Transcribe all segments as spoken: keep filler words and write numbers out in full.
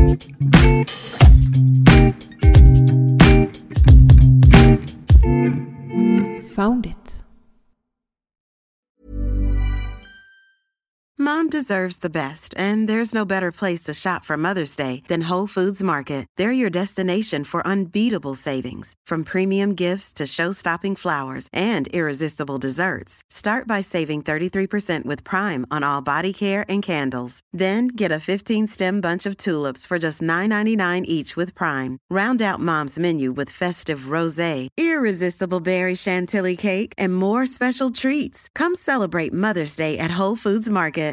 Found it. Mom deserves the best, and there's no better place to shop for Mother's Day than Whole Foods Market. They're your destination for unbeatable savings, from premium gifts to show-stopping flowers and irresistible desserts. Start by saving thirty-three percent with Prime on all body care and candles. Then get a fifteen-stem bunch of tulips for just nine ninety-nine each with Prime. Round out Mom's menu with festive rosé, irresistible berry chantilly cake, and more special treats. Come celebrate Mother's Day at Whole Foods Market.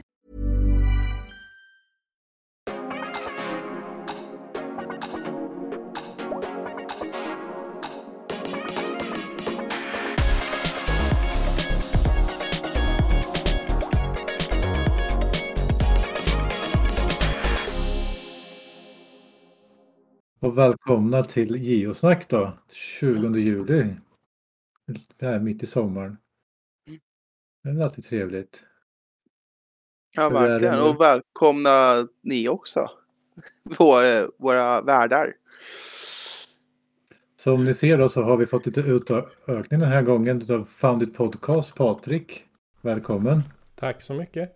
Och välkomna till Geosnack då, tjugonde juli. Det här mitt i sommaren. Det är alltid trevligt. Ja, verkligen. Och välkomna ni också. Våra, våra värdar. Som ni ser då så har vi fått lite utökning den här gången av Found It Podcast. Patrik, välkommen. Tack så mycket.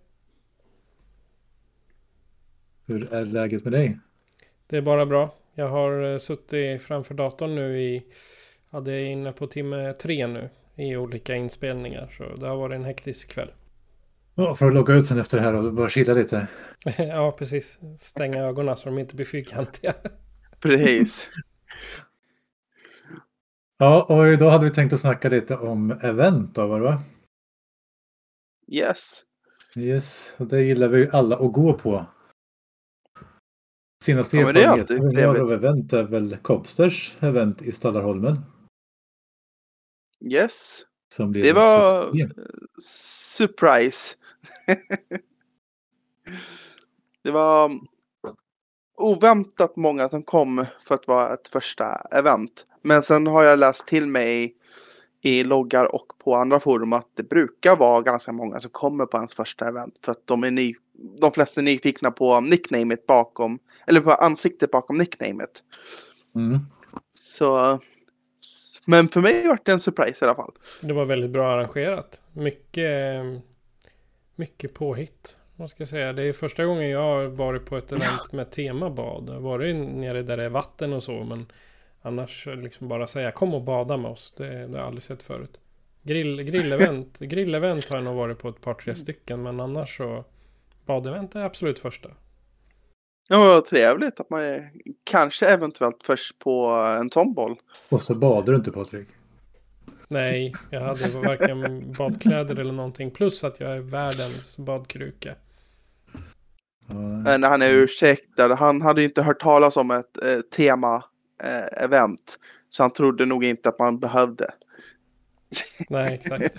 Hur är läget med dig? Det är bara bra. Jag har suttit framför datorn nu i, hade jag inne på timme tre nu i olika inspelningar. Så det har varit en hektisk kväll. Ja, för att logga ut sen efter det här och bara chilla lite. Ja, precis. Stänga ögonen så de inte blir fyrkantiga. Precis. Ja, och idag hade vi tänkt att snacka lite om event då, var det va? Yes. Yes, och det gillar vi ju alla att gå på. Senaste ja, erfarenheten av event är väl Kopsters event i Stallarholmen. Yes. Som det var surprise. Det var oväntat många som kom för att vara ett första event. Men sen har jag läst till mig i loggar och på andra forum att det brukar vara ganska många som kommer på ens första event. För att de är ny, de flesta är nyfikna på nicknamet bakom, eller på ansiktet bakom nicknamet. Mm. Så, men för mig var det en surprise i alla fall. Det var väldigt bra arrangerat. Mycket, mycket påhitt, måste jag säga. Det är första gången jag har varit på ett event med temabad. Jag har varit nere där det är vatten och så, men annars liksom bara säga kom och bada med oss. Det, det har jag aldrig sett förut. Grill, grillevent, grillevent har jag nog varit på ett par tre stycken, men annars så badevent är absolut första. Ja, vad trevligt att man är, kanske eventuellt först på en sån boll. Och så badar du inte, Patrik? Nej, jag hade varken badkläder eller någonting. Plus att jag är världens badkruka. Mm. När han är ursäktad. Han hade inte hört talas om ett eh, tema eh, event. Så han trodde nog inte att man behövde. Nej, exakt.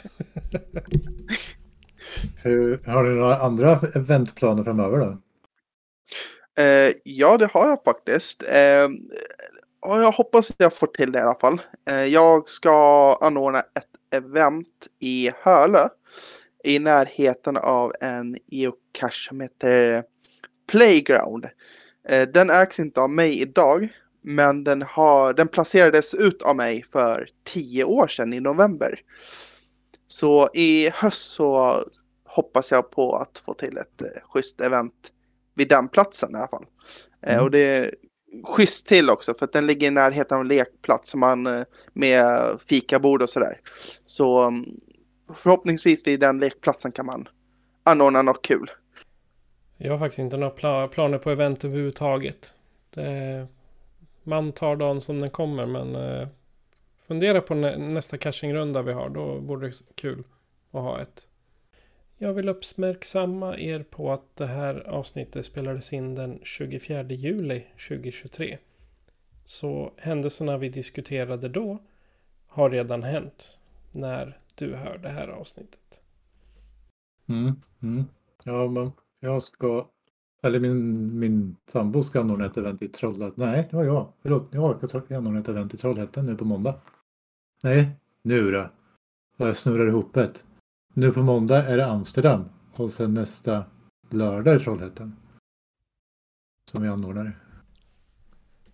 Hur, har du några andra eventplaner framöver då? Eh, ja, det har jag faktiskt. Eh, och jag hoppas att jag får till det i alla fall. Eh, jag ska anordna ett event i Hölö. I närheten av en geocache som heter Playground. Eh, den ägs inte av mig idag. Men den, har, den placerades ut av mig för tio år sedan i november. Så i höst så hoppas jag på att få till ett eh, schysst event vid den platsen i alla fall. Mm. Eh, och det är schysst till också för att den ligger i närheten av en lekplats som man, eh, med fikabord och sådär. Så um, förhoppningsvis vid den lekplatsen kan man anordna något kul. Jag har faktiskt inte några pla- planer på event överhuvudtaget. Det, man tar dagen som den kommer, men eh, fundera på nä- nästa cashingrunda vi har. Då borde det vara kul att ha ett. Jag vill uppmärksamma er på att det här avsnittet spelades in den tjugofjärde juli tjugohundratjugotre. Så händelserna vi diskuterade då har redan hänt när du hör det här avsnittet. Mm, mm. Ja, men jag ska, eller min, min sambo ska anordna ett event i Trollhättan. Nej, det var jag. Förlåt, jag ska anordna ett event i Trollhättan nu på måndag. Nej, nu då. Jag snurrar ihop ett. Nu på måndag är det Amsterdam. Och sen nästa lördag är Trollhättan. Som vi anordnar.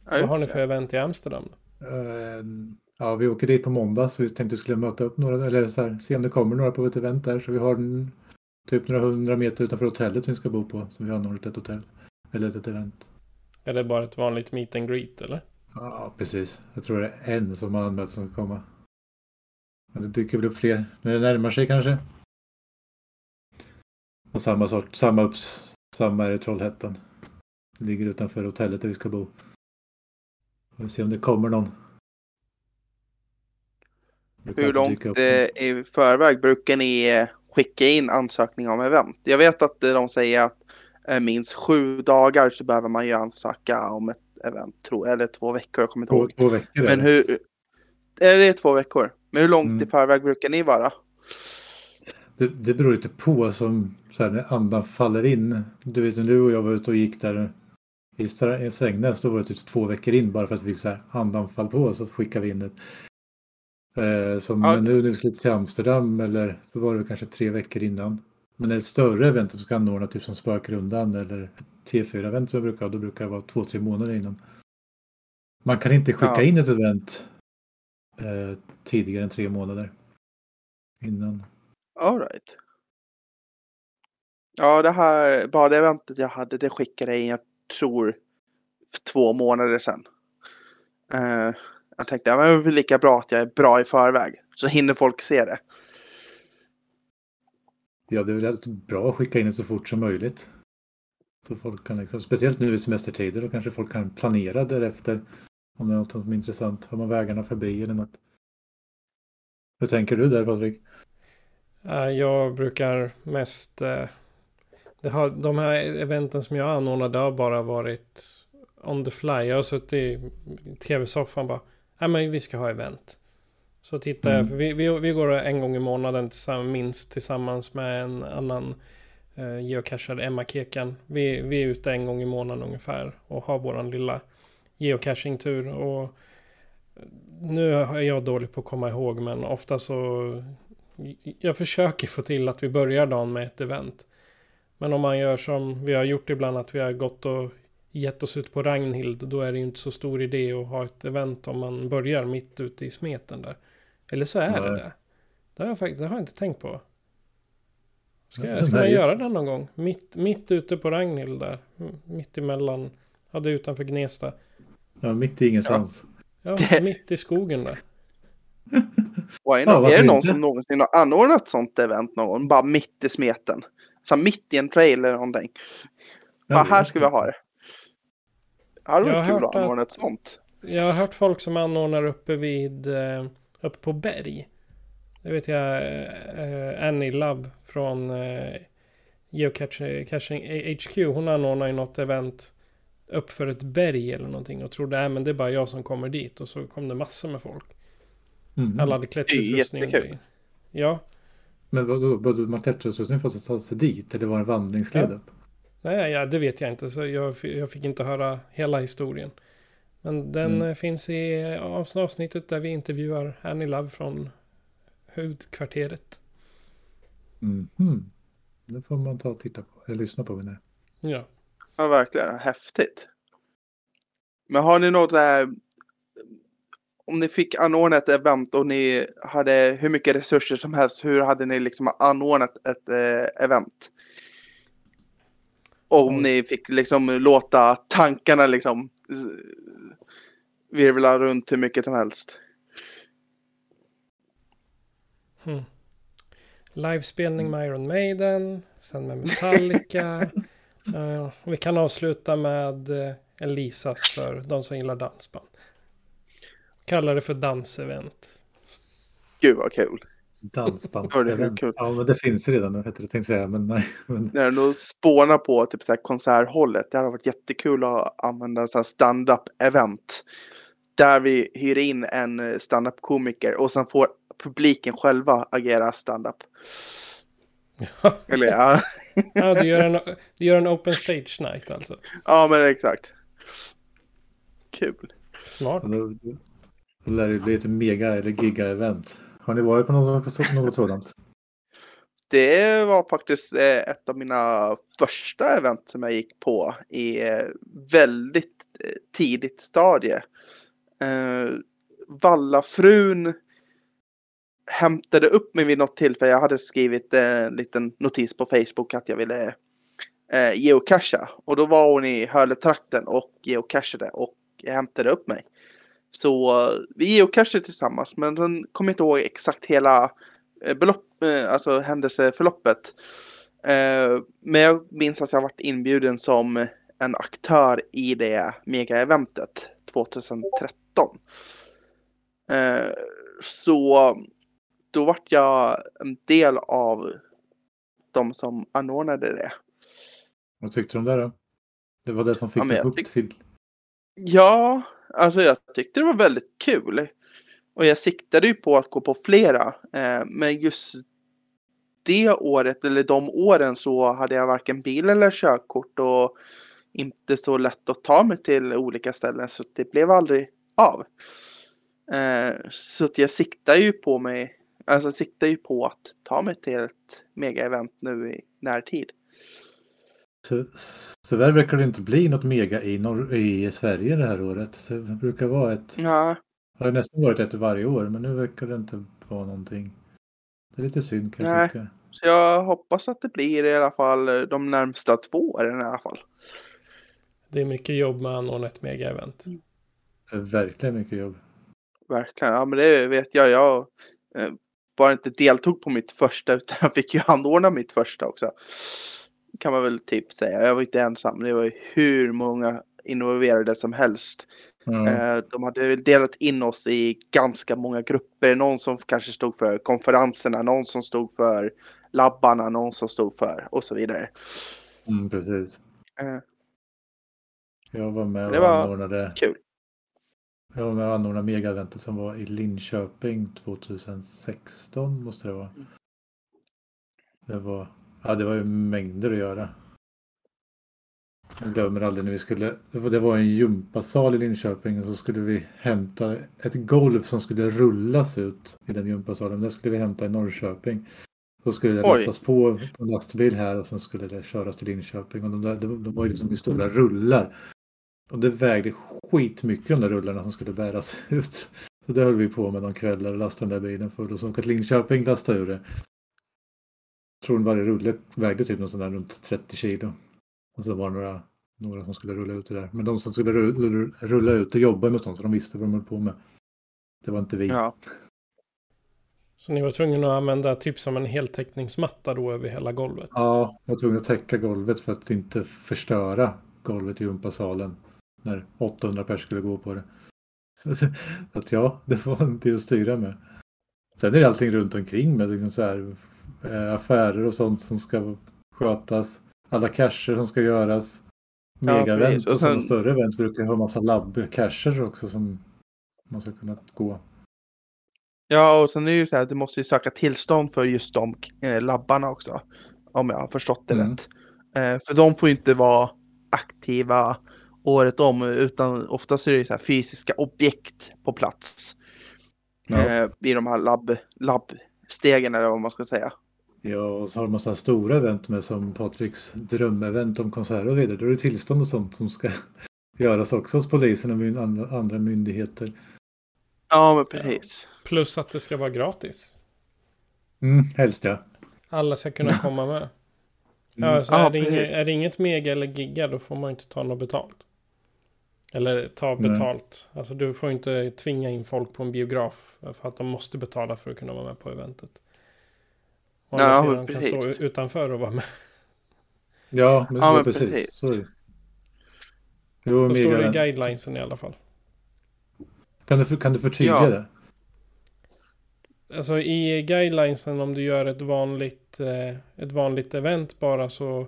Vad har ni för event i Amsterdam? Uh, ja, vi åker dit på måndag så vi tänkte vi skulle möta upp några, eller så här, se om det kommer några på ett event där. Så vi har en, typ några hundra meter utanför hotellet vi ska bo på. Så vi har något ett hotell, eller ett event. Är det bara ett vanligt meet and greet, eller? Ja, precis. Jag tror det är en som har anmält som ska komma. Men det dyker väl upp fler när det närmar sig kanske. Och samma sort, samma upps, samma är i Trollhättan. Det ligger utanför hotellet där vi ska bo. Vi får se om det kommer någon. Hur långt i förväg brukar ni skicka in ansökningar om event? Jag vet att de säger att minst sju dagar så behöver man ju ansöka om ett event, tror, eller två veckor, jag kommer inte ihåg. Två veckor. Men hur, är det två veckor? Men hur långt mm. i förväg brukar ni vara? Det, det beror lite på som så här, när andan faller in. Du vet, du och jag var ute och gick där i Strängnäs, då var det typ två veckor in bara för att vi så här, andan fall på så skickade vi in ett. Eh, som ja. nu när vi skulle till Amsterdam eller så var det kanske tre veckor innan. Men ett större event som ska anordna typ som Spökrundan eller T fyra-event som brukar, då brukar det vara två, tre månader innan. Man kan inte skicka ja. in ett event eh, tidigare än tre månader innan. All right. Ja, det här, bara det eventet jag hade, det skickade jag in, jag tror, två månader sedan. Uh, jag tänkte, ja, men det är lika bra att jag är bra i förväg. Så hinner folk se det. Ja, det är väl bra att skicka in det så fort som möjligt. Så folk kan liksom, speciellt nu i semestertider, då kanske folk kan planera därefter. Om det är något som är intressant. Har man vägarna förbi eller något. Hur tänker du där, Patrik? Jag brukar mest... Det har, de här eventen som jag anordnade har bara varit on the fly. Jag har suttit i tv-soffan och bara, nej men vi ska ha event. Så tittar mm. jag, för vi, vi, vi går en gång i månaden tillsammans, minst tillsammans med en annan uh, geocachare, Emma Kekan. Vi, vi är ute en gång i månaden ungefär och har våran lilla geocaching-tur. Och nu är jag dålig på att komma ihåg, men ofta så... Jag försöker få till att vi börjar dagen med ett event. Men om man gör som vi har gjort ibland, att vi har gått och gett oss ut på Ragnhild, då är det ju inte så stor idé att ha ett event om man börjar mitt ute i smeten där. Eller så är Nej. det det. Det har jag faktiskt det har jag inte tänkt på. Ska, jag, ska man göra det någon gång? Mitt, mitt ute på Ragnhild där. Mitt emellan. Ja, det är utanför Gnesta. Ja, mitt i ingenstans. Ja, ja mitt i skogen där. Är, ja, är det någon inte? som någonsin har anordnat sånt event någon? Bara mitt i smeten. Så mitt i en trail eller någonting. Ja, bara här ska vi ha det. Har du kul att anordna ett sånt? Jag har hört folk som anordnar uppe vid uppe på berg. Det vet jag uh, Annie Love från uh, Geocaching H Q. Hon anordnar ju något event upp för ett berg eller någonting och trodde att äh, det är bara jag som kommer dit, och så kom det massor med folk. Mm. Alla hade klätterutrustning. Jättekul. Ja. Men vad man klätterutrustning för att ta sig dit, eller var det en vandringsled ja. upp? Nej, ja, det vet jag inte, så jag, jag fick inte höra hela historien. Men den mm. finns i avsnittet där vi intervjuar Annie Love från huvudkvarteret. Mm. Det får man ta och titta på, eller lyssna på. Med ja. Ja, verkligen. Häftigt. Men har ni något där, om ni fick anordna ett event och ni hade hur mycket resurser som helst, hur hade ni liksom anordnat ett eh, event? Och om mm. ni fick liksom låta tankarna liksom virvla runt hur mycket som helst. Hmm. Livespelning med Iron Maiden, sen med Metallica. uh, vi kan avsluta med uh, Elisas för de som gillar dansband. Kallar det för dansevent. Gud vad kul. Dansband. Ja, men det finns redan, jag tänkte jag säga, men nej. Men... När du spånar på typ så här konserthållet, det hade varit jättekul att använda så här stand-up event. Där vi hyr in en stand-up komiker och sen får publiken själva agera stand-up. Ja. Eller ja. Ja, du gör en du gör en open stage night alltså. Ja, men exakt. Kul. Smart. Då, då lär det bli ett mega eller giga event. Har ni varit på något, något sådant? Det var faktiskt ett av mina första event som jag gick på i väldigt eh, tidigt stadie. Eh, Vallafrun hämtade upp mig vid något tillfälle. Jag hade skrivit eh, en liten notis på Facebook att jag ville eh, geocacha. Och då var hon i Hörletrakten och geocachade och hämtade upp mig. Så eh, vi geocachade tillsammans, men sen kommer jag inte ihåg exakt hela eh, belopp, eh, alltså händelseförloppet. Eh, men jag minns att jag varit inbjuden som en aktör i det mega-eventet tjugohundratretton. Eh, så då vart jag en del av de som anordnade det. Vad tyckte du om det då? Det var det som fick Ja, men dig jag hooked tyck- till. Ja, alltså jag tyckte det var väldigt kul. Och jag siktade ju på att gå på flera. Eh, men just det året, eller de åren, så hade jag varken bil eller körkort. Och inte så lätt att ta mig till olika ställen. Så det blev aldrig av. Eh, så att jag siktar ju på mig. Alltså siktar ju på att ta mig till ett mega-event nu i närtid. Så, tyvärr verkar det inte bli något mega i, Nor- i Sverige det här året. Det brukar vara ett... Ja, Det har nästan varit ett varje år, men nu verkar det inte vara någonting. Det är lite synd kan jag Nej. tycka. så jag hoppas att det blir i alla fall de närmsta två åren i alla fall. Det är mycket jobb med att anordna ett mega-event. Det är verkligen mycket jobb. Verkligen, ja men det vet jag. Jag eh, bara inte deltog på mitt första, utan jag fick ju anordna mitt första också. Kan man väl typ säga. Jag var inte ensam. Det var ju hur många involverade som helst. Ja. Eh, de hade väl delat in oss i ganska många grupper. Någon som kanske stod för konferenserna, någon som stod för labbarna, någon som stod för och så vidare. Mm, precis. Eh, Jag var med och Det var anordnade... kul. Jag var med och anordnade mega-eventet som var i Linköping tjugohundrasexton måste det vara. Det var, ja, det var ju mängder att göra. Jag glömmer aldrig när vi skulle, det var, det var en gympasal i Linköping och så skulle vi hämta ett golv som skulle rullas ut i den gympasalen. Det skulle vi hämta i Norrköping. Då skulle det Oj. lastas på på en lastbil här och sen skulle det köras till Linköping. Och de, där, de, de var ju liksom i stora rullar. Och det vägde skitmycket de där rullarna som skulle bäras ut. Så det höll vi på med någon kväll och lastade den där bilen full. Och så åkte Linköping lastade ur det. Jag tror varje rulle vägde typ någon sån där runt trettio kilo. Och så var det några, några som skulle rulla ut det där. Men de som skulle rulla, rulla ut och jobba med sånt så de visste vad de höll på med. Det var inte vi. Ja. Så ni var tvungna att använda typ som en heltäckningsmatta då över hela golvet. Ja, jag var tvungen att täcka golvet för att inte förstöra golvet i gympasalen när åttahundra personer skulle gå på det. Att ja, det var inte att styra med. Sen är det allting runt omkring med liksom så här, affärer och sånt som ska skötas. Alla cacher som ska göras. Mega-event Ja, och, och sen... sådana större event brukar ha en massa labb-cacher också som man ska kunna gå. Ja, och sen är det ju så här, du måste ju söka tillstånd för just de eh, labbarna också. Om jag har förstått det Mm. rätt. Eh, för de får ju inte vara aktiva året om, utan oftast är det ju så här fysiska objekt på plats. Ja. Eh, I de här labb, labbstegen eller vad man ska säga. Ja, och så har de massa stora event med som Patriks drömevent om konserter och vidare. Då är det tillstånd och sånt som ska göras också hos polisen och my- andra, andra myndigheter. Ja, men precis. Plus att det ska vara gratis. Mm, helst ja. Alla ska kunna komma med. Mm. Ja, så Ja, är, det inget, precis. är det inget mega eller giga, då får man inte ta något betalt. Eller ta Nej. betalt. Alltså du får inte tvinga in folk på en biograf för att de måste betala för att kunna vara med på eventet. Och Ja, andra men sidan kan precis. stå utanför och vara med. Ja, men, Ja, ja, men precis. precis. Så är det. Jo, Då står det i mega... guidelinesen i alla fall. Kan du, kan du förtydliga Ja. det? Alltså i guidelinesen, om du gör ett vanligt, eh, ett vanligt event bara, så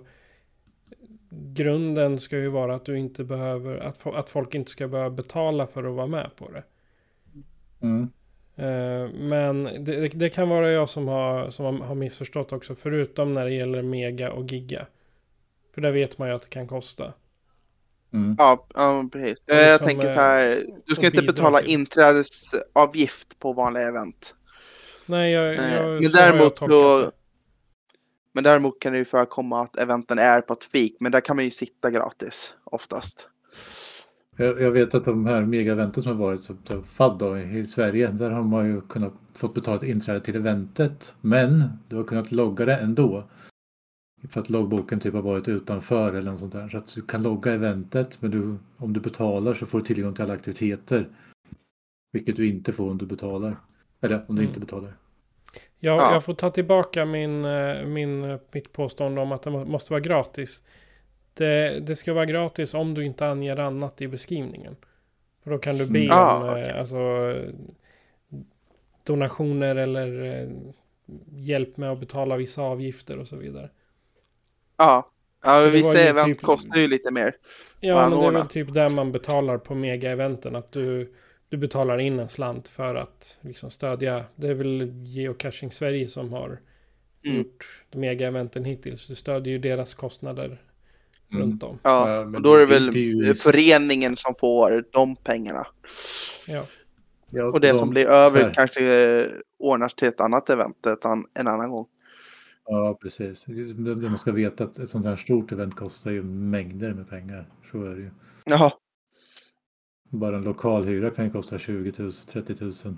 grunden ska ju vara att du inte behöver, att, fo- att folk inte ska behöva betala för att vara med på det. Mm. Eh, men det, det kan vara jag som har, som har- har missförstått också, förutom när det gäller mega och giga. För där vet man ju att det kan kosta. Mm. Ja, ja men precis. Och Eh, jag liksom, tänker eh, så här, du ska och inte bidra betala till. inträdesavgift på vanliga event. Nej, jag, Eh, jag, men så har jag däremot tolkat då, det. men däremot kan det ju förekomma att eventen är på ett fik, men där kan man ju sitta gratis oftast. Jag, jag vet att de här mega-eventen som har varit, som F A D då, i Sverige, där har man ju kunnat fått betala ett inträde till eventet. Men du har kunnat logga det ändå. För att loggboken typ har varit utanför eller något sånt där. Så att du kan logga eventet, men du, om du betalar så får du tillgång till alla aktiviteter. Vilket du inte får om du betalar. Eller om du Mm. inte betalar. Jag, Ja. jag får ta tillbaka min, eh, min, mitt påstående om att det må- måste vara gratis. Det, det ska vara gratis om du inte anger annat i beskrivningen. För då kan du be Mm. om Ah, eh, okej. alltså, donationer eller eh, hjälp med att betala vissa avgifter och så vidare. Ja, ja För det var vissa ju event typ- kostar ju lite mer. Ja, Vad men det är anordna. väl typ där man betalar på mega-eventen. Att du, du betalar in en slant för att liksom stödja. Det är väl Geocaching Sverige som har Mm. gjort mega-eventen hittills. Du stödjer ju deras kostnader Mm. runt om. Ja, Ja, men och då är det det- väl det är ju- föreningen som får de pengarna. Ja. Ja, Och det de- som blir så över här. kanske eh, ordnas till ett annat event ett an, en annan gång. Ja, precis. Det- det- Man ska veta att ett sånt här stort event kostar ju mängder med pengar. Så är det ju. Jaha, Bara en lokalhyra kan ju kosta tjugo tusen, trettio tusen.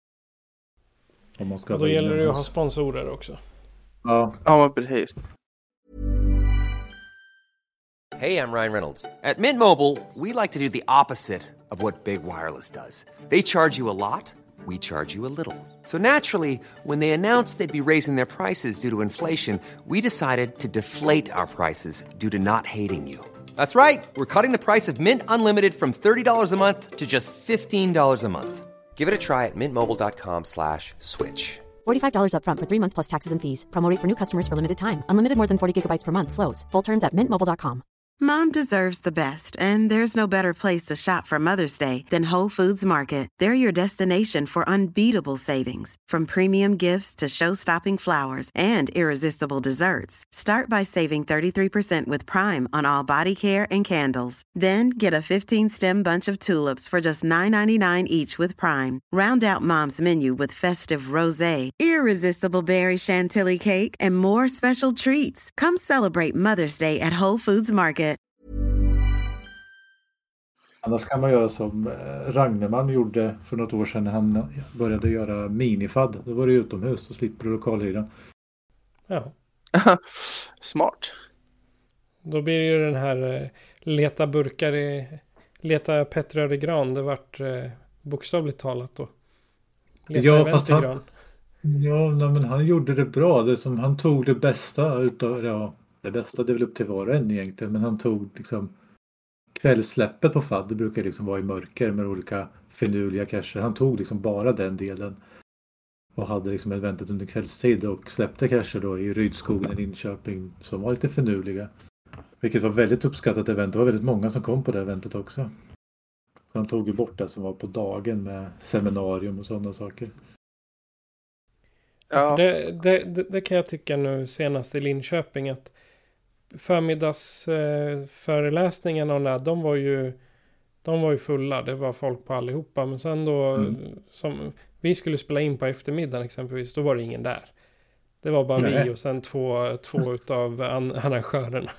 Om man ska Och då vara gäller det ju att ha inomhus. sponsorer också. Ja, ja men precis. Hey, I'm Ryan Reynolds. At Mint Mobile, we like to do the opposite of what Big Wireless does. They charge you a lot, we charge you a little. So naturally, when they announced they'd be raising their prices due to inflation, we decided to deflate our prices due to not hating you. That's right. We're cutting the price of Mint Unlimited from thirty dollars a month to just fifteen dollars a month. Give it a try at mintmobile.com slash switch. forty-five dollars up front for three months plus taxes and fees. Promo rate for new customers for limited time. Unlimited more than forty gigabytes per month slows. Full terms at mint mobile dot com. Mom deserves the best, and there's no better place to shop for Mother's Day than Whole Foods Market. They're your destination for unbeatable savings, from premium gifts to show-stopping flowers and irresistible desserts. Start by saving thirty-three percent with Prime on all body care and candles. Then get a fifteen-stem bunch of tulips for just nine ninety-nine each with Prime. Round out Mom's menu with festive rosé, irresistible berry chantilly cake, and more special treats. Come celebrate Mother's Day at Whole Foods Market. annars kan man göra som eh, Ragneman gjorde för något år sedan när han började göra minifad. Då var det utomhus, så slipper du lokalhyran. Ja. Smart. Då blir det ju den här eh, leta burkar i... Leta Petrör i gran. Det vart eh, bokstavligt talat då. Leta Ja, event fast i han- gran. Ja, nej, men han gjorde det bra. Det som, han tog det bästa utav, ja, det bästa det är väl upp till var och en egentligen, men han tog liksom kvällssläppet på F A D. Det brukar liksom vara i mörker med olika finurliga cacher. Han tog liksom bara den delen och hade liksom eventet under kvällstid och släppte cacher då i Rydskogen i Linköping som var lite finurliga. Vilket var väldigt uppskattat event. Det var väldigt många som kom på det eventet också. Så han tog ju bort det som var på dagen med seminarium och sådana saker. Ja. För det, det, det, det kan jag tycka nu senast i Linköping att förmiddagsföreläsningarna eh, föreläsningarna och där, de var ju de var ju fulla. Det var folk på allihopa. Men sen då Mm. som vi skulle spela in på eftermiddagen exempelvis, då var det ingen där. Det var bara Nej. vi och sen två, två utav an, arrangörerna.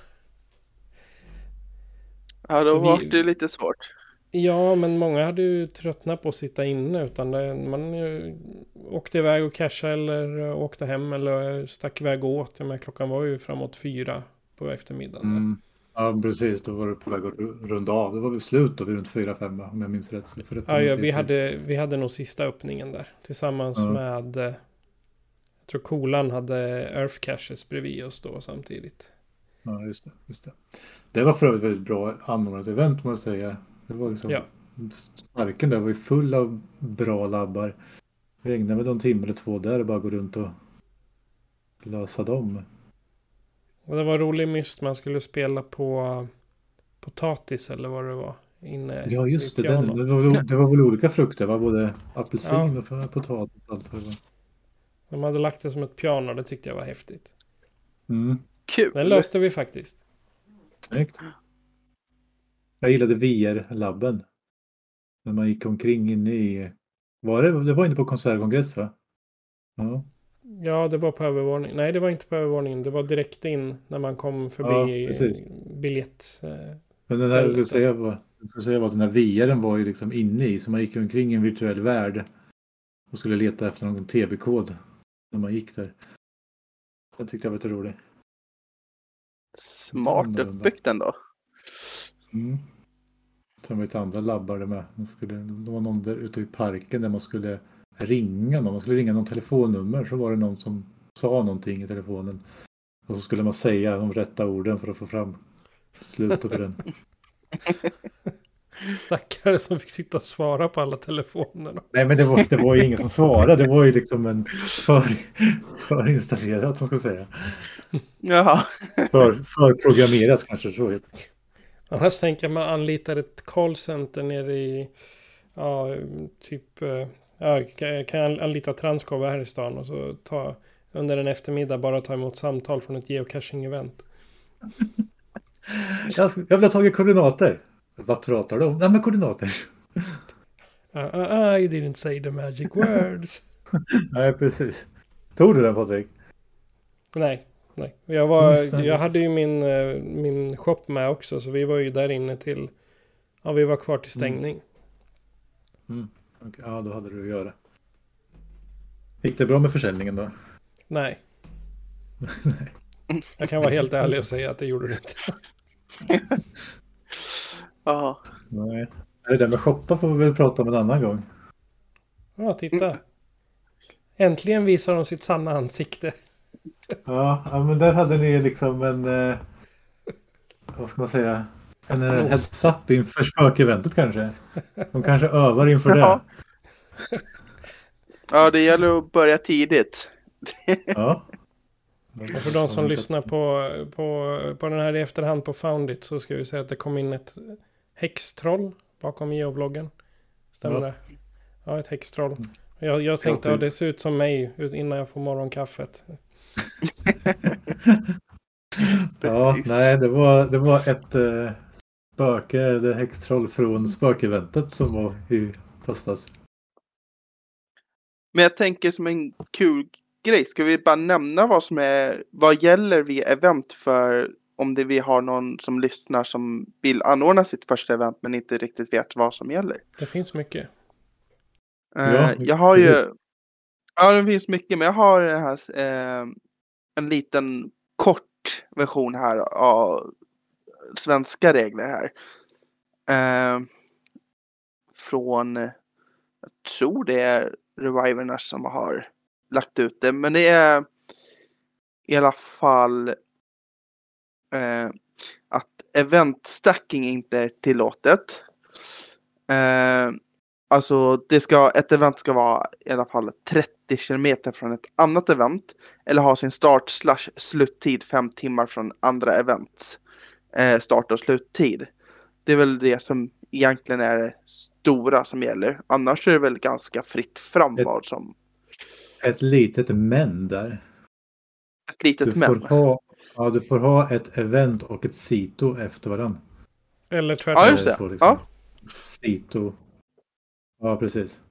Ja, då Så vi- var det lite svårt. Ja, men många hade ju tröttnat på att sitta inne. Utan det, man ju, åkte iväg och cashade eller åkte hem eller stack iväg och åt. Men klockan var ju framåt fyra på eftermiddagen. Mm. Ja, precis. Då var det på väg att ru- runda av. Det var väl slut då vid runt fyra fem om jag minns rätt. Så för Ja, ja, vi, hade, vi hade nog sista öppningen där. Tillsammans Ja. med... eh, Jag tror Kolan hade Earth Caches bredvid oss då samtidigt. Ja, just det, just det. Det var för övrigt väldigt bra anordnat event, måste jag säga. Det var liksom... Ja. Parken där var ju full av bra labbar. Vi ägnade väl en timme eller två där och bara gå runt och lösa dem. Och det var rolig myst. Man skulle spela på uh, potatis eller vad det var. Inne Ja, just i det. Den, pianot. det, var, väl- det var väl olika frukter, va? Både apelsin Ja. och för- potatis och allt vad det var. De hade lagt det som ett piano. Det tyckte jag var häftigt. Mm, Kul. Den löste vi faktiskt. snyggt. Jag gillade V R-labben. När man gick omkring inne i... Var det, det var inne på konsertkongress, va? Ja. Ja, det var på övervåningen. Nej, det var inte på övervåningen. Det var direkt in när man kom förbi Ja, precis. biljett. Eh, Men den här, jag Stället skulle säga, var, jag skulle säga att den här V R:en var ju liksom inne i, så man gick omkring i en virtuell värld och skulle leta efter någon T B-kod när man gick där. Den tyckte jag var lite rolig. Smart uppbyggt ändå. Mm. Sen var det ett andra labbar där med. Man skulle, det var någon där ute i parken där man skulle ringa någon. Man skulle ringa någon telefonnummer, så var det någon som sa någonting i telefonen. Och så skulle man säga de rätta orden för att få fram slutet på den. Stackare som fick sitta och svara på alla telefoner. Nej, men det var, det var ju ingen som svarade. Det var ju liksom en för, förinstallerat, man ska säga. Jaha. För, förprogrammerat kanske, så heter det. Annars tänker man anlitar ett callcenter nere i, ja, typ, ja, kan jag anlita Transcov här i stan och så ta under en eftermiddag bara ta emot samtal från ett geocaching-event. Jag, jag vill ha tagit koordinater. Vad pratar du om? Nej, men koordinater. Uh, uh, I didn't say the magic words. Nej, precis. Tog du den, Patrik? Nej, nej. Jag, var, jag hade ju min, min shop med också, så vi var ju där inne till, ja, vi var kvar till stängning. Mm. Mm. Okay, ja, då hade du att göra. Gick det bra med försäljningen då? Nej. Nej. Jag kan vara helt ärlig och säga att det gjorde det inte. Ja. Nej. Det där med shoppa får vi väl prata om en annan gång. Ja, titta. Äntligen visar de sitt sanna ansikte. Ja, ja, men där hade ni liksom en, eh, vad ska man säga, en eh, heads up inför spökeventet kanske. De kanske övar inför ja. det. Ja, det gäller att börja tidigt. Ja. Och för de som lyssnar på, på, på den här i efterhand på Foundit så ska vi säga att det kom in ett häxtroll bakom geovloggen. Stämmer ja. det? Ja, ett häxtroll. Jag, jag tänkte att ja, det ser ut som mig innan jag får morgonkaffet. Ja, nej, det var, det var ett uh, spöke, det häxtroll från spökeventet som var i höstas. Men jag tänker som en kul grej, ska vi bara nämna vad som är, vad gäller vid event för om det vi har någon som lyssnar som vill anordna sitt första event men inte riktigt vet vad som gäller. Det finns mycket. Uh, ja, jag har ju, ja det finns mycket, men jag har det här, uh, en liten kort version här av svenska regler här. Uh, från, jag tror det är Reviverna som har lagt ut det, men det är i alla fall eh, att event stacking inte är tillåtet. Eh, alltså det ska, ett event ska vara i alla fall trettio kilometer från ett annat event eller ha sin start slash sluttid fem timmar från andra events eh, start och sluttid. Det är väl det som egentligen är det stora som gäller. Annars är det väl ganska fritt fram vad som... Ett litet men där. Ett litet du men. Får ha, ja, du får ha ett event och ett sito efter varandra. Eller tvärtom. Ja, just det. Liksom, ja. Sito. Ja, precis.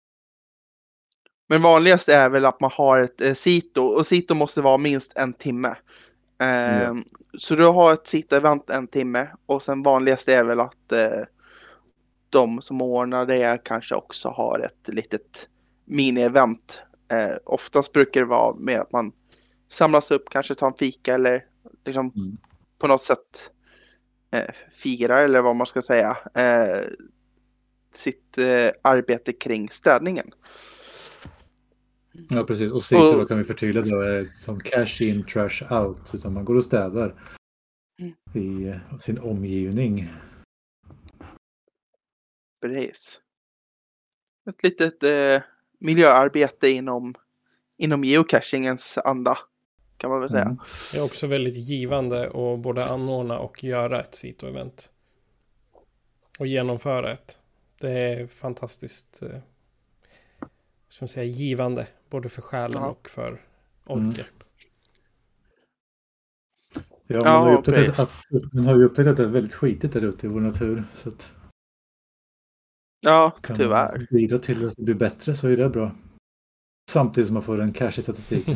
Men vanligast är väl att man har ett eh, sito. Och sito måste vara minst en timme. Eh, ja. Så du har ett sito-event en timme. Och sen vanligast är väl att eh, de som ordnar det kanske också har ett litet mini-event. Eh, oftast brukar det vara mer att man samlas upp, kanske tar en fika eller liksom mm. på något sätt eh, firar eller vad man ska säga eh, sitt eh, arbete kring städningen. Ja, precis. Och sitter då kan vi förtydliga då är som cash in, trash out. Utan man går och städar mm. i eh, sin omgivning. Precis. Ett litet eh, miljöarbete inom, inom geocachingens anda, kan man väl säga. Mm. Det är också väldigt givande att både anordna och göra ett sito-event. Och genomföra ett. Det är fantastiskt eh, som säga, givande. Både för själen ja. och för orken. Mm. Ja, man, ja, har ju upptäckt att, man har ju upptäckt att det är väldigt skitigt där ute i vår natur. Så att ja, kan tyvärr. man bidra till att det blir bättre så är det bra. Samtidigt som man får en cash i statistiken.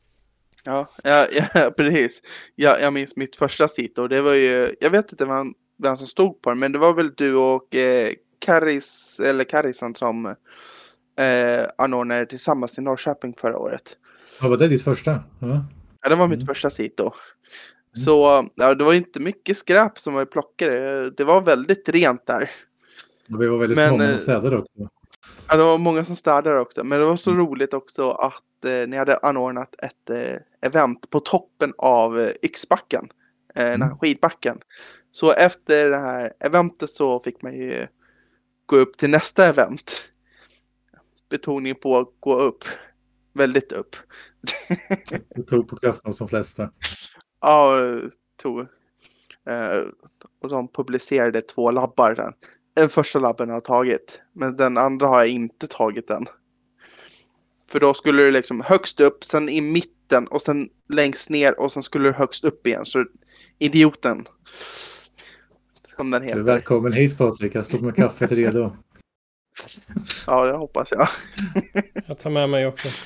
ja, ja, ja, precis. Ja, jag minns mitt första sito. Det var ju, jag vet inte, man, vem som stod på den. Men det var väl du och eh, Karis, eller Karisan som eh, anordnade tillsammans i Norrköping förra året. Ja, var det ditt första? Ja. Ja, det var mitt Mm. första sit då. Så ja, det var inte mycket skräp som var plockade. Det var väldigt rent där. Och vi var väldigt Men, många eh, som städade också. Ja, det var många som städade också. Men det var så Mm. roligt också att eh, ni hade anordnat ett eh, event på toppen av eh, Yxbacken. Eh, Den här Mm. skidbacken. Så efter det här eventet så fick man ju gå upp till nästa event. Betoning på att gå upp. Väldigt upp. Du tog på kraften hos de flesta. Ja, tog. Eh, och de publicerade två labbar sen. Den första labben har jag tagit. Men den andra har jag inte tagit än. För då skulle du liksom högst upp, sen i mitten och sen längst ner och sen skulle du högst upp igen. Så idioten. Som den Du är heter. välkommen hit Patrik, jag står med kaffet redo. Ja, det hoppas jag. Jag tar med mig också.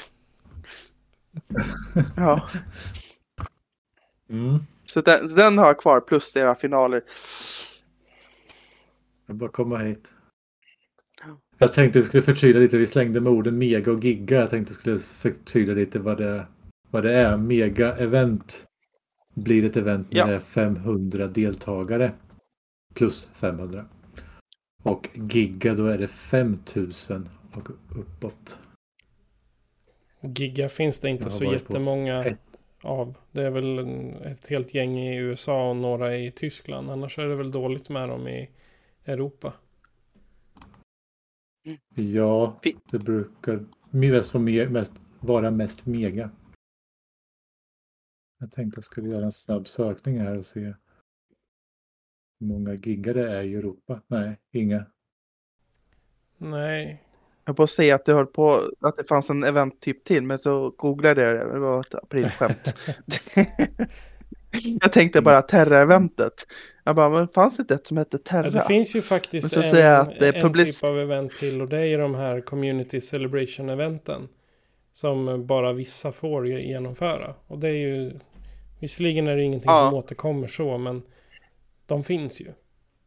Ja. Mm. Så den, den har jag kvar plus era finaler. Jag bara komma hit. Jag tänkte vi skulle förtydliga lite, vi slängde med orden mega och giga. Jag tänkte vi skulle förtydliga lite vad det, vad det är. Mega-event blir ett event när Ja. det är femhundra deltagare. Plus femhundra. Och giga då är det femtusen och uppåt. Giga finns det inte Jag har så varit på jättemånga ett. av. Det är väl en, ett helt gäng i U S A och några i Tyskland. Annars är det väl dåligt med dem i Europa. Ja, det brukar mest vara, me- mest, vara mest mega. Jag tänkte jag skulle göra en snabb sökning här och se hur många gigar det är i Europa. Nej, inga. Nej. Jag får säga att det höll på att det fanns en event typ till, men så googlade jag det. Det var ett aprilskämt. Jag tänkte bara Terra-eventet. Jag bara, men fanns det inte ett som hette Terra? Ja, det finns ju faktiskt Men så en, säger jag att det är en public- typ av event till. Och det är ju de här Community Celebration-eventen. Som bara vissa får genomföra. Och det är ju... Visserligen är det ingenting Ja. som återkommer så, men de finns ju. Mm.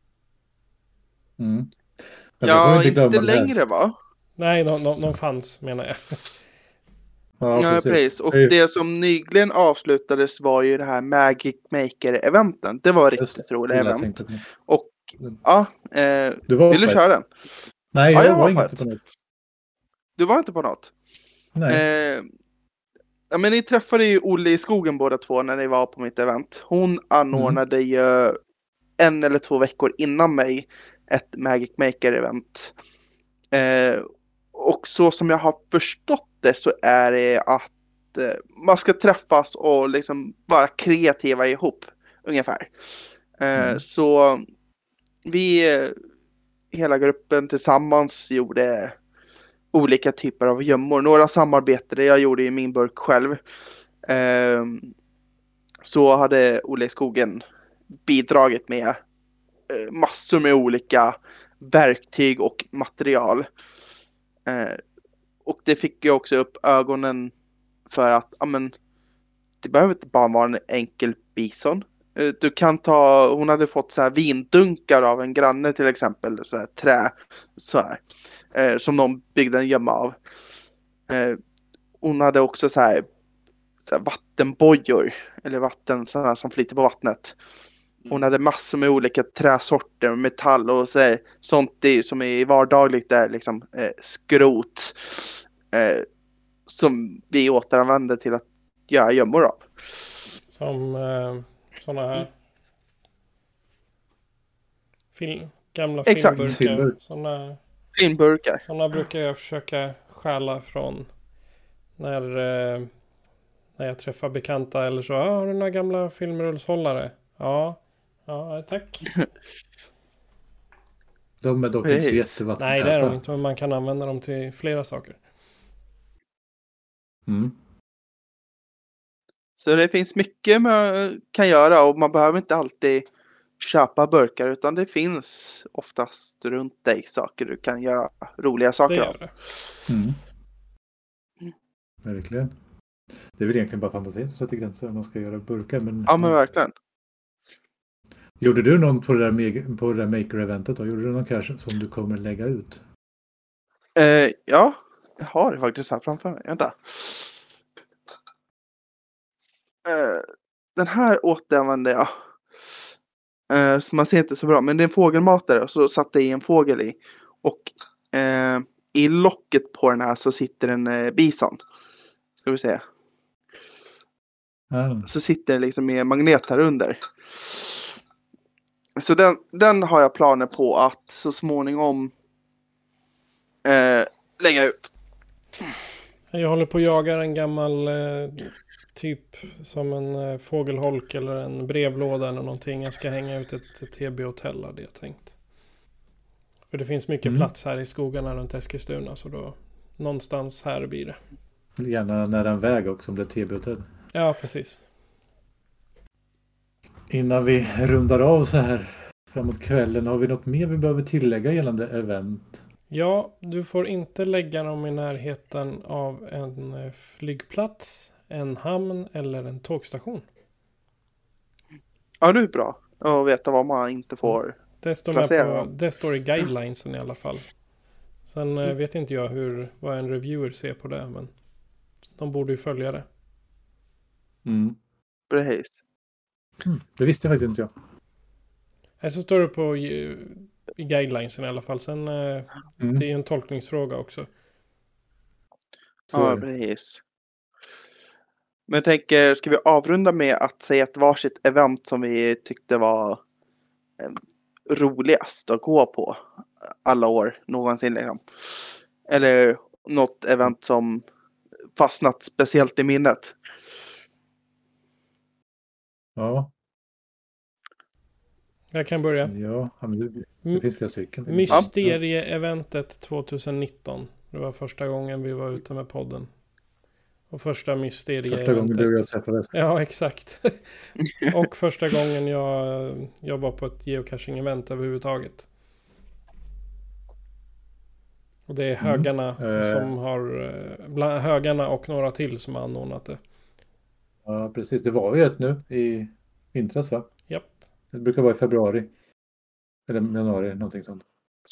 Men då får vi Ja, inte glömma det här. längre va? Nej, de, de, de fanns menar jag. Ja, Ja, precis. Och Det är- det som nyligen avslutades var ju det här Magic Maker-eventen. Det var Just riktigt det, roligt det jag event. tänkte på. Och ja, eh, Du var vill du på ett? köra den? Nej, Ja, jag, jag var var inte på på ett. något. Du var inte på något? Nej. Eh, ja, men ni träffade ju Olle i skogen båda två när ni var på mitt event. Hon anordnade Mm. ju en eller två veckor innan mig ett Magic Maker-event. Eh, och så som jag har förstått det så är det att eh, man ska träffas och liksom vara kreativa ihop ungefär. Eh, Mm. Så vi, eh, hela gruppen tillsammans gjorde olika typer av gömmor. Några samarbetade, jag gjorde ju min burk själv. Eh, så hade Olle i skogen bidragit med eh, massor med olika verktyg och material. Eh, och det fick ju också upp ögonen för att ja, men, det behöver inte bara vara en enkel bison. Eh, du kan ta, hon hade fått så här vindunkar av en granne till exempel, så här trä så här, eh, som de byggde en gömma av. Eh, hon hade också så här, så här vattenbojor eller vatten sådana som flyter på vattnet. Hon hade massor med olika träsorter, metall och så här, sånt är, som är vardagligt där liksom eh, skrot eh, som vi återanvänder till att göra gömmor av. Som eh, sådana här film, gamla Exakt. filmburkar. Filmburk. Sådana, Filmburkar. sådana brukar jag försöka stjäla från när, eh, när jag träffar bekanta eller så. Ah, har du några gamla filmrullshållare? Ja, ja tack. De är dock inte så Precis. jättevattentäta. Nej, det är de inte, men man kan använda dem till flera saker. Mm. Så det finns mycket man kan göra och man behöver inte alltid köpa burkar utan det finns oftast runt dig saker du kan göra roliga Det saker gör av. det. Mm. Mm. Verkligen. Det är väl egentligen bara fantasin som sätter gränser om man ska göra burkar. Men, Ja men verkligen. Gjorde du någon på det där, meg- på det där maker-eventet då? Gjorde du någon cash som du kommer lägga ut? Eh, ja, jag har det faktiskt här framför mig. Vänta. Eh, den här återanvände jag. Eh, så man ser inte så bra. Men det är en fågelmatare. Och så satte jag i en fågel i. Och eh, i locket på den här så sitter en eh, bison. Ska vi se. Ja. Så sitter det liksom med magnet här under. Så den, den har jag planer på att så småningom eh, lägga ut. Jag håller på att jaga en gammal eh, typ som en eh, fågelholk eller en brevlåda eller någonting. Jag ska hänga ut ett, ett T B-hotell hade jag tänkt. För det finns mycket Mm. plats här i skogarna runt Eskilstuna, så då någonstans här blir det. Gärna nära en väg också om det är T B-hotell. Ja, precis. Innan vi rundar av så här framåt kvällen, har vi något mer vi behöver tillägga gällande event? Ja, du får inte lägga dem i närheten av en eh, flygplats, en hamn eller en tågstation. Ja, det är bra att veta vad man inte får. Det står, med Placera på, dem. det står i guidelinesen i alla fall. Sen eh, vet inte jag hur, vad en reviewer ser på det, men de borde ju följa det. Mm. Precis. Det visste jag faktiskt inte jag. Här så står det på i, i guidelinesen i alla fall. Sen eh, Mm. det är ju en tolkningsfråga också. Så är Ja, det. precis. Men jag tänker, ska vi avrunda med att säga ett varsitt event som vi tyckte var eh, roligast att gå på alla år någonsin liksom. Eller något event som fastnat speciellt i minnet. Ja, Jag kan börja. ja, men det, det finns flera stycken. Mysterie-eventet tjugonitton. Det var första gången vi var ute med podden. Och första mysterie-eventet. Första gången du och jag träffades. Ja, exakt. Och första gången jag, jag var på ett geocaching-event överhuvudtaget. Och det är Högarna Mm. Eh. som har, eh, bland Högarna och några till som har anordnat det. Ja, precis. Det var ju ett nu i vintras, va? Japp. Det brukar vara i februari. Eller januari, någonting sånt.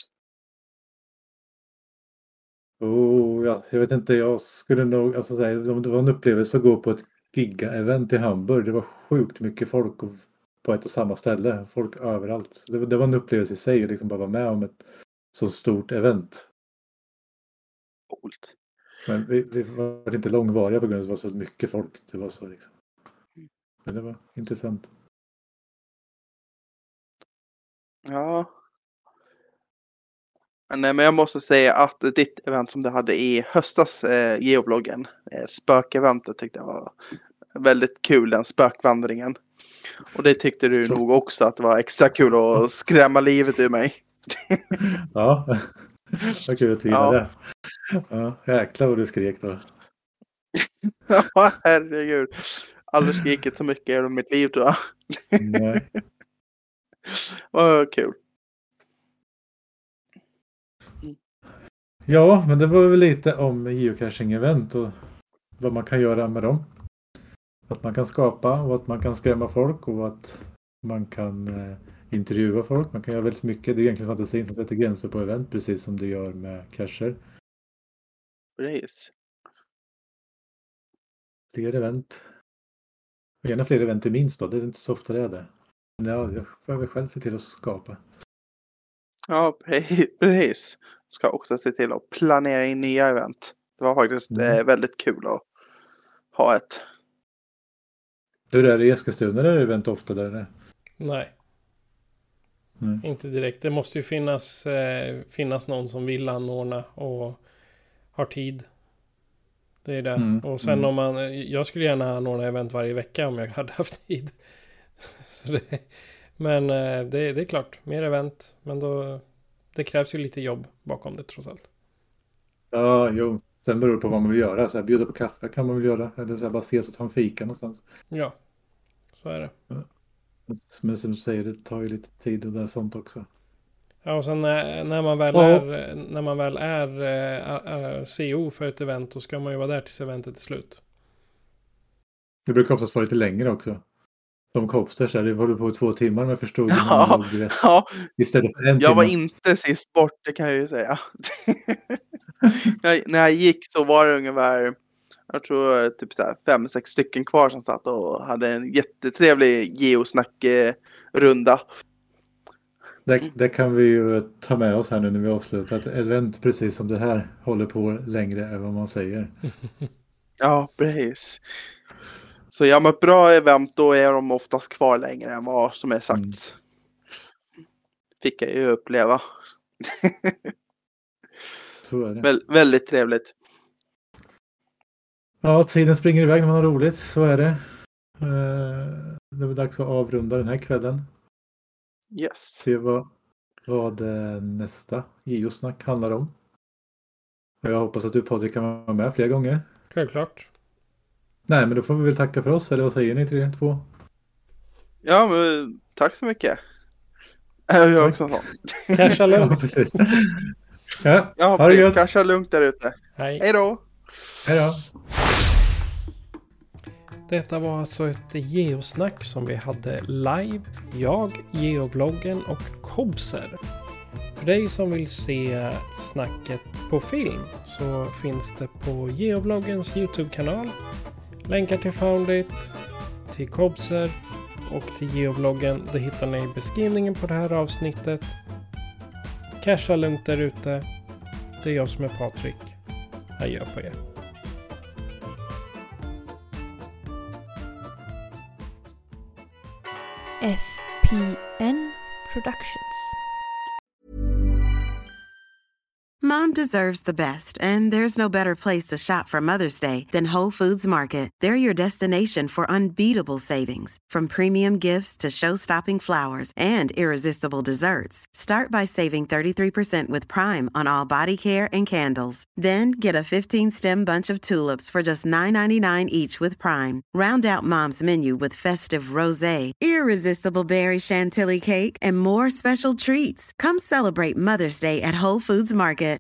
Oh, ja, jag vet inte, jag skulle nog, alltså säga, om det var en upplevelse att gå på ett giga-event i Hamburg. Det var sjukt mycket folk och- på ett och samma ställe. Folk överallt. Det, var- det var en upplevelse i sig, liksom bara vara med om ett så stort event. Coolt. Men vi, vi var inte långvariga på grund av att det var så mycket folk. Det var så liksom. Men det var intressant. Ja. Nej, men jag måste säga att ditt event som du hade i höstas, eh, geobloggen, eh, spökeventet tyckte jag var väldigt kul, den spökvandringen. Och det tyckte du Så- nog också att det var extra kul att skrämma livet ur mig. Ja, vad kul att tvivla Ja. det. Ja, jäklar vad du skrek då. Ja, herregud. Aldrig skrikit så mycket i mitt liv tror jag. Nej. Vad kul. Ja, men det var väl lite om geocaching-event och vad man kan göra med dem. Att man kan skapa och att man kan skrämma folk och att man kan eh, intervjua folk. Man kan göra väldigt mycket. Det är egentligen fantasin som sätter gränser på event, precis som det gör med cacher. Precis. Fler event. Och gärna fler event i minst då. Det är inte så ofta det är det. Men ja, jag behöver själv se till att skapa. Ja, pre- precis. Ska också se till att planera in nya event. Det var faktiskt Mm. eh, väldigt kul att ha ett. Hur är det i Eskilstuna? Är det event ofta där? Eller? Nej. Mm. Inte direkt. Det måste ju finnas, eh, finnas någon som vill anordna och har tid. Det är det. Mm, Och sen mm. om man... Jag skulle gärna anordna event varje vecka om jag hade haft tid. Så det, men eh, det, det är klart. Mer event. Men då... Det krävs ju lite jobb bakom det trots allt. Ja, jo. Sen beror det på vad man vill göra. Så här, bjuda på kaffe kan man väl göra. Eller så här, bara ses och ta en fika någonstans. Ja. Så är det. Men som du säger, det tar ju lite tid och det är sånt också. Ja, och sen när, när man väl Ja. är, när man väl är, är, är C O för ett event, då ska man ju vara där tills eventet är slut. Det brukar oftast vara lite längre också. Som Kopsters där, det håller på i två timmar men förstod Ja, man nog rätt. ja. Istället för en Jag var timme. inte sist bort, det kan jag ju säga. jag, när jag gick så var det ungefär, jag tror typ så här fem, sex stycken kvar som satt och hade en jättetrevlig geosnack-runda. Det, det kan vi ju ta med oss här nu när vi avslutar. Ett event precis som det här håller på längre än vad man säger. Ja, precis. Så ja, med ett bra event då är de oftast kvar längre än vad som är sagts. Mm. Fick jag ju uppleva. Så är det. Vä- väldigt trevligt. Ja, tiden springer iväg när man har roligt. Så är det. Eh, det är dags att avrunda den här kvällen. Yes. Se vad, vad nästa geosnack handlar om. Och jag hoppas att du Patrik kan vara med fler gånger. Självklart. Nej, men då får vi väl tacka för oss. Eller vad säger ni till er två? Ja, men tack så mycket. Jag gör också så. Casha lugnt. Ja, precis. Ja, Ja, ha det gött. Casha lugnt där ute. Hej. Hej då. Hej då. Detta var alltså ett geosnack som vi hade live. Jag, geovloggen och Kobser. För dig som vill se snacket på film så finns det på geovloggens YouTube-kanal. Länkar till Foundit, till Kobser och till geovloggen. Det hittar ni i beskrivningen på det här avsnittet. Casha lugnt där ute. Det är jag som är Patrik. Adjö på er. F P N Productions. Mom deserves the best, and there's no better place to shop for Mother's Day than Whole Foods Market. They're your destination for unbeatable savings, from premium gifts to show-stopping flowers and irresistible desserts. Start by saving thirty-three percent with Prime on all body care and candles. Then get a fifteen-stem bunch of tulips for just nine ninety-nine each with Prime. Round out Mom's menu with festive rosé, irresistible berry chantilly cake, and more special treats. Come celebrate Mother's Day at Whole Foods Market.